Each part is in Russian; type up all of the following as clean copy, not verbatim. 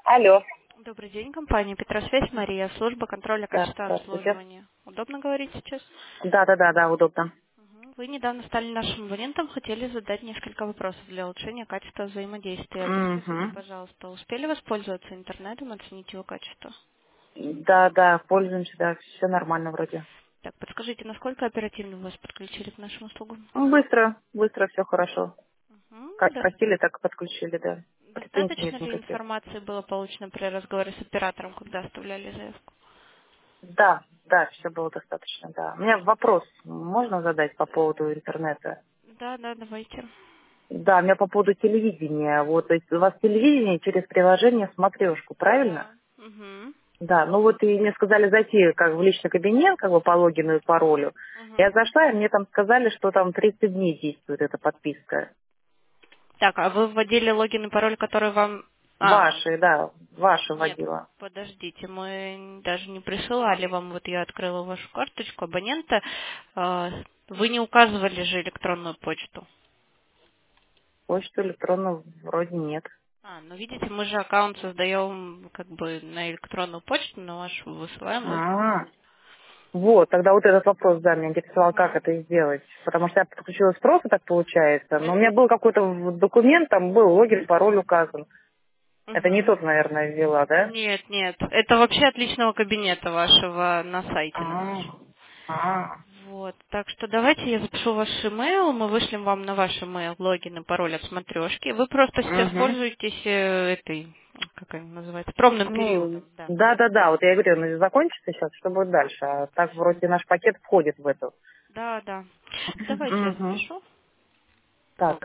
Алло. Добрый день, компания Петросвязь, Мария, служба контроля Да, качества здравствуйте. обслуживания. Удобно говорить сейчас? Да, удобно. Вы недавно стали нашим абонентом, хотели задать несколько вопросов для улучшения качества взаимодействия. Подскажите, Угу. пожалуйста, успели воспользоваться интернетом, оценить его качество? Да, пользуемся, да, все нормально вроде. Так, подскажите, насколько оперативно вы вас подключили к нашим услугам? Ну, быстро все хорошо. Как Да. просили, так и подключили, да. Претензий Достаточно нет ли никаких. информации было получено при разговоре с оператором, когда оставляли заявку? Да, все было достаточно, да. У меня вопрос можно задать по поводу интернета? Да, давайте. Да, у меня по поводу телевидения. Вот, то есть у вас телевидение через приложение «Смотрешку», правильно? Да. Угу. Да, ну вот и мне сказали зайти как в личный кабинет, как бы по логину и паролю. Я зашла, и мне там сказали, что там 30 дней действует эта подписка. Так, а вы вводили логин и пароль, который вам... Ваши, да, ваша Нет, вводила. подождите, мы даже не присылали вам, вот я открыла вашу карточку абонента, вы не указывали же электронную почту. Почту электронную вроде нет. Ну видите, мы же аккаунт создаем как бы на электронную почту, на вашу высылаем его. А, вот, тогда вот этот вопрос, да, меня интересовал, как Мгм. это сделать. Потому что я подключилась просто, так получается. Но у меня был какой-то документ, там был логин, пароль указан. Это не Мгм. тот, наверное, ввела, да? Нет, это вообще от личного кабинета вашего на сайте на А, нашем. а. Вот, так что давайте я запишу ваш email, мы вышлем вам на ваш email логин и пароль от смотрешки. Вы просто сейчас Угу. пользуетесь этой, как она называется, промным Ну, периодом, да. да, вот я говорю, ну, закончится сейчас, что будет дальше? А так вроде наш пакет входит в эту. Да. Давайте я Угу. запишу. Так,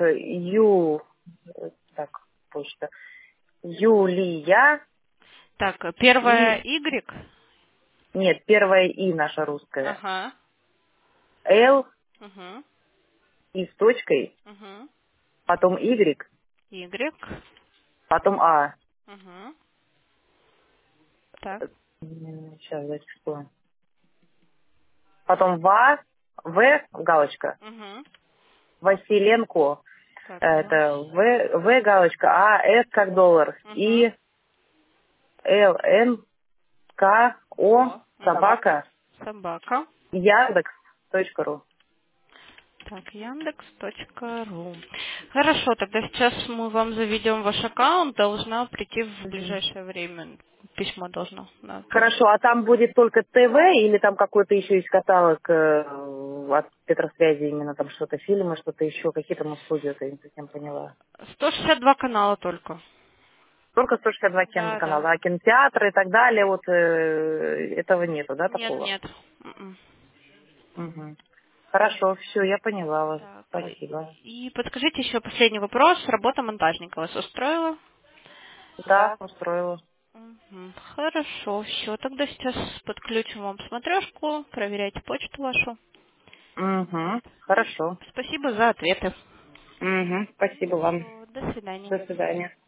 так, почта. Юлия Так, первая и, Y. нет, первая И наша русская. Ага. Л Угу. и с точкой, Угу. потом Y, Y. потом А. Угу. Так. Сейчас, зачем? Потом В, галочка, Угу. Василенко. Так, Это В галочка, А, С как доллар. Угу. И Л, Н, К, О, О. Угу. собака, Собака. Яндекс.ру. Так, яндекс.ру. Хорошо, тогда сейчас мы вам заведем ваш аккаунт, должна прийти в Мгм. ближайшее время. Письмо должно на почту. Хорошо, а там будет только ТВ или там какой-то еще есть каталог от Петросвязи, именно там что-то, фильмы, что-то еще, какие там услуги, это я не совсем поняла. 162 канала только. Только 162 Да. канала, а кинотеатры и так далее, вот этого нету, да, такого? Нет. М-м. Мгм. Хорошо, все, я поняла вас. Так, Спасибо. и подскажите еще последний вопрос. Работа монтажника вас устроила? Да, устроила. Хорошо, все. Тогда сейчас подключим вам смотрешку, проверяйте почту вашу. Угу. И Хорошо. спасибо за ответы. Угу. Спасибо вам. Все, до свидания. До свидания.